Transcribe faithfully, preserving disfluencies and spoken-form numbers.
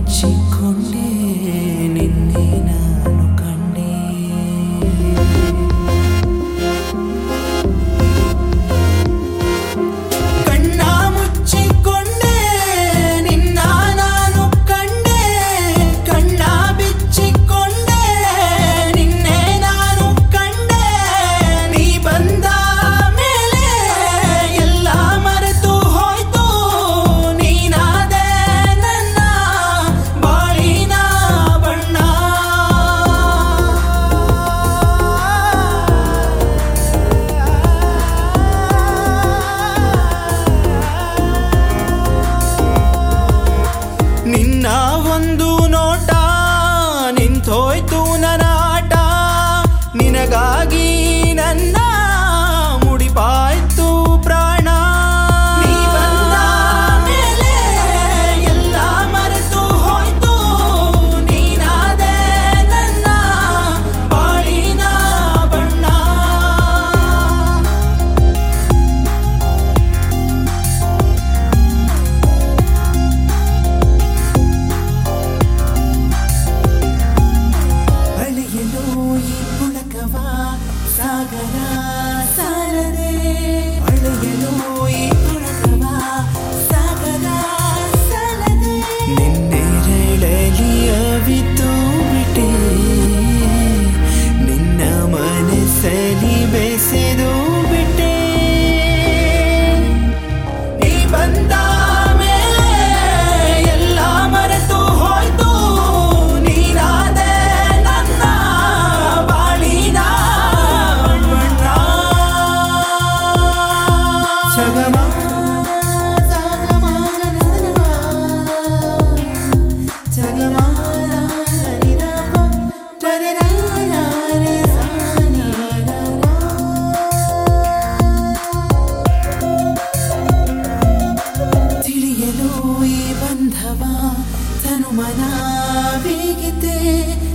ಮುಚ್ಚಿಕೊಂಡೆ ನಿನ್ನೆ ನಾನು ಕಂಡೆ ಕಣ್ಣ ಮುಚ್ಚಿಕೊಂಡೆ ನಿನ್ನ ನಾನು ಕಂಡೆ ಕಣ್ಣ ಬಿಚ್ಚಿಕೊಂಡೆ ನಿನ್ನೆ ನಾನು ಕಂಡೆ ನೀ ಬಂದ ಮೇಲೆ ಎಲ್ಲ ಮರೆತು ಹೋಯ್ತು ನೀನಾದೆ ನನ್ನ ಬಾಳಿನ ಬಣ್ಣ ನಿನ್ನ ಒಂದು ನೋಟ ನಿಂತೋಯ್ತು ನನ್ನ ಆಟ ನಿನಗಾಗಿ ನನ್ನ ಮುಡಿಪಾಯ್ತು ಪ್ರಾಣ ನೀ ಬಂದ ಮೇಲೆ ಎಲ್ಲ ಮರೆತು ಹೋಯ್ತು ನೀನಾದೆ ನನ್ನ ಬಾಳಿನ ಬಣ್ಣ ಅಳೆಯಲು ಈ ಪುಳಕವ ಸಾಗರ ಸಾಲದೆ ಅಳೆಯಲು ಈ ಪುಳಕವ ಸಾಗರ ಸಾಲದೆ ನಿನ್ನೆರಳಲಿ ಅವಿತು ಬಿಟ್ಟೆ ನಿನ್ನ ಮನಸ್ಸಲ್ಲಿ ಬೆಸೆದು ಬಿಟ್ಟೆ ನೀ ಬಂದ ಮೇಲೆ ಎಲ್ಲ ಮರೆತು ಹೋಯ್ತು ನೀನಾದೆ ನನ್ನ ಬಾಳಿನ ಬಣ್ಣ ಸಗಮ ಸಗಮ ಸಗಮ ತಿಳಿಯಲು ಈ ಬಂಧವ ತನು ಮನ ಬೇಗಿದೆ